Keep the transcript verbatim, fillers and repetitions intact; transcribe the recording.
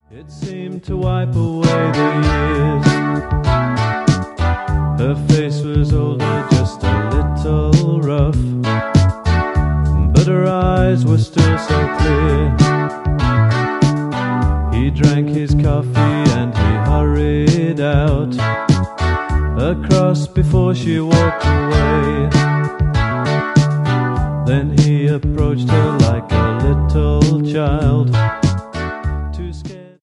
It seemed to wipe away the years. Her face was older, just a little rough, but her eyes were still so clear. He drank his coffee and he hurried out across before she walked away.